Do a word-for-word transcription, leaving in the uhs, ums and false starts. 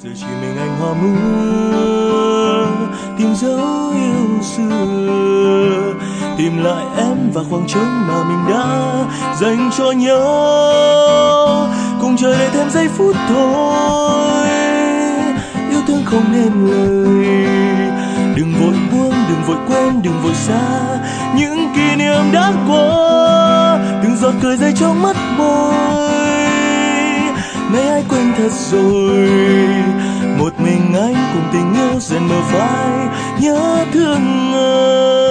Giờ chỉ mình anh hoa mưa tìm dấu yêu xưa, tìm lại em và khoảng trống mà mình đã dành cho nhau, cùng chờ đợi thêm giây phút thôi. Yêu thương không nên lời, đừng vội buông, đừng vội quên, đừng vội xa những kỷ niệm đã qua, từng giọt cười rơi trong mắt môi. Nay ai quên thật rồi, một mình anh cùng tình yêu dần mờ phai nhớ thương người.